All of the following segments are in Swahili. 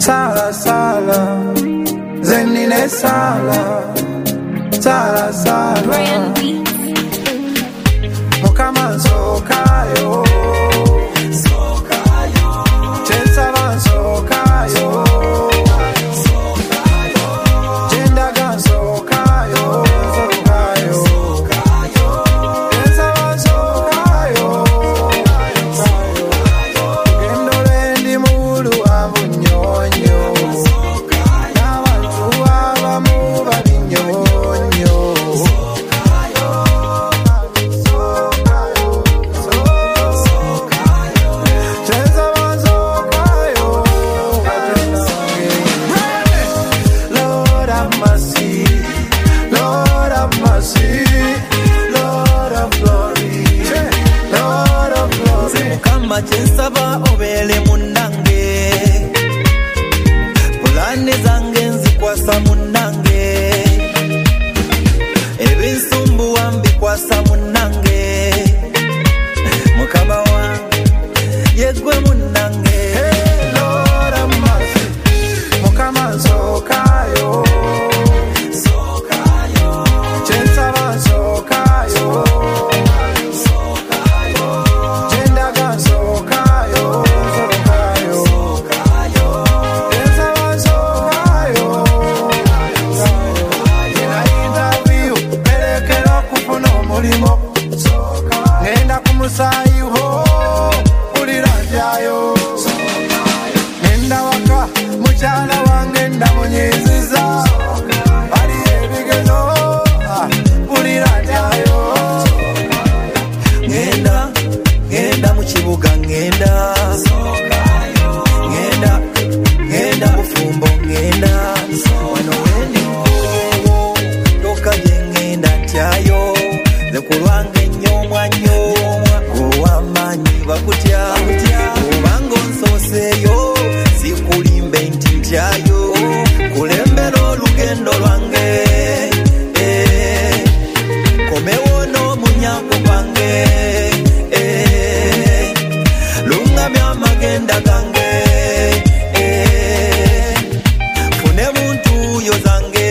Sala sala zenine sala sala sala Mukama sokayo sokayo Chensaba sokayo sokayo Chendaga sokayo sokayo Chensaba sokayo sokayo Gendole ndi mulu abunyonyo Nabantu abamu babinyonyo Chensaba obele munange Pulane zange nzikwasa munange Ebinsumbu wambikwasa munange Mukama wange yegwe munange Lord have mercy Mukama sokayo sokayo Chensaba sokayo Nenda kumusayiho uliranjayo Nenda waka muchala wange ndamunyiziza Bali ebigezo uliranjayo Ngenda mukibuga ngenda bufumbo ngenda wano wendi toka ngenda ntyayo zekulwange nnyo mwanyo owamanyi bakutya obanga onsoseeyo sikulimbe nti ntyayo kulembera olugendo lwange komewo n'omunyango gwange lungamya amagenda gange fune muntu yo zange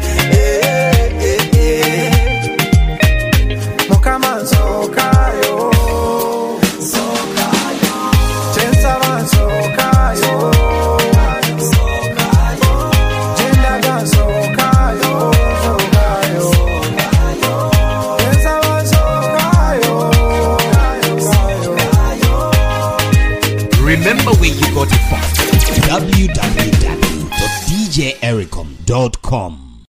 Mukama sokayo sokayo Chensaba sokayo sokayo Chendaga sokayo sokayo Chensaba sokayo sokayo Remember where you got it from. www.djericom.com